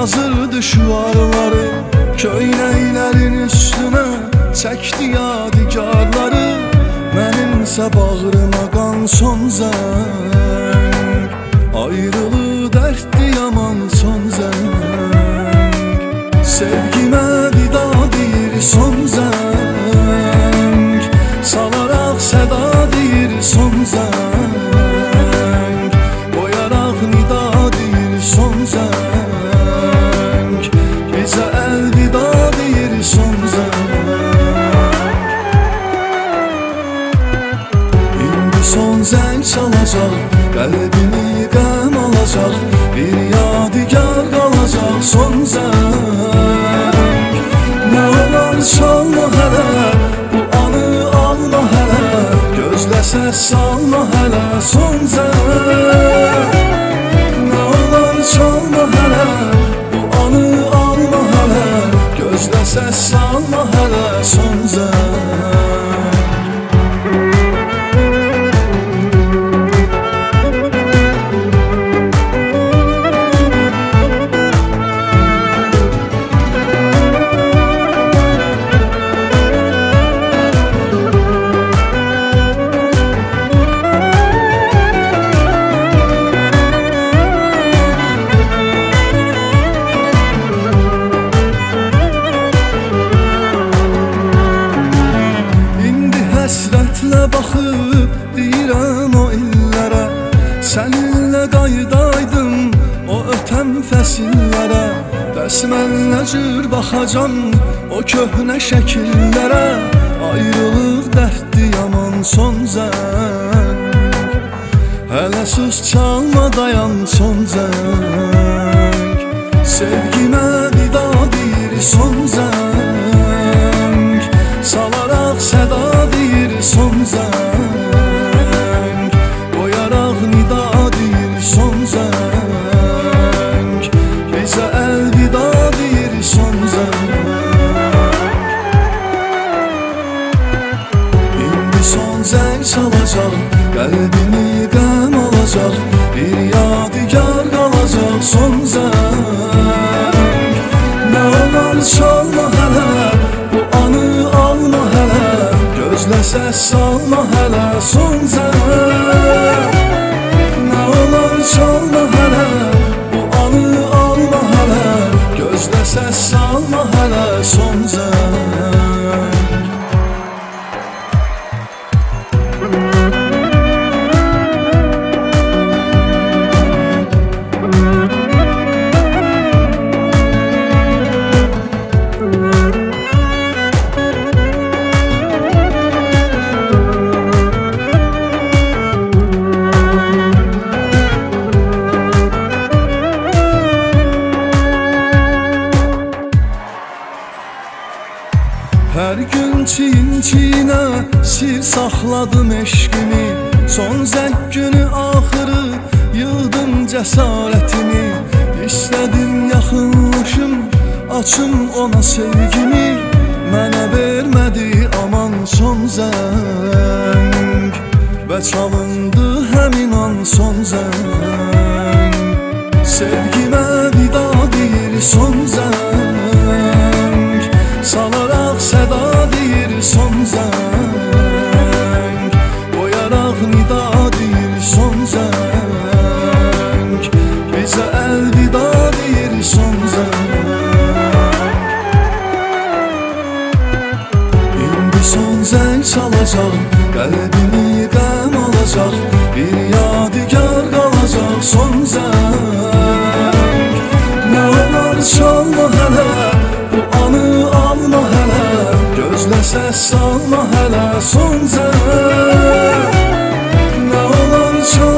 yazır düşvarları, köynəklərin üstünə çəkdi yadigarları. Mənimsə bağrıma qan son zəng, ayrılığı dərddi yaman son zəng. Sevgimə vida deyir son zəng, salaraq səda deyir son zəng, qoyaraq nida deyir son zəng, bizə əlvida deyir son zəng. İndi son zəng çalacaq, qəlbimi qəm alacaq, bir yadigar qalacaq son zəng. Nə olar çalma hələ, bu anı alma hələ, gözlə səs salma hələ son zəng. Nə olar çalma hələ, bu anı alma hələ, gözlə səs salma hələ son zəng. Həsrətlə baxıb deyirəm o illərə, səninlə qaydaydım o ötən fəsillərə. Bəs mən nə cür baxacam o köhnə şəkillərə, ayrılıq dərddi yaman son zəng. Hələ sus çalma dayan son zəng, sevgimə vida deyir son zəng, salaraq səda deyir son zəng, qoyaraq nida deyir son zəng, bizə əlvida deyir son zəng. İndi son zəng çalacaq, qəlbimi qəm alacaq, bir yadigar qalacaq son zəng. Nə olar çalma hələ, bu anı alma hələ, gözlə səs salma hələ son zəng. Nə olar çalma hələ, bu anı alma hələ, gözlə səs salma hələ son zəng. Hər gün çiyin-çiyinə sil saxladım eşqimi, son zəng günü axırı yığdım cəsarətimi. İstədim yaxınlaşım, açım ona sevgimi, mənə vermədi aman son zəng, və çalındı həmin an son zəng. Sevgimə vida deyir son zəng, salaraq səda deyir son zəng, qoyaraq nida deyir son zəng, bizə əlvida deyir son zəng. İndi son zəng çalacaq, qəlbimi qəm alacaq, bir yadigar qalacaq son zəng. Nə olar çalma hələ, bu anı alma hələ, gözlə səs salma hələ son zəng. Nə olar çalma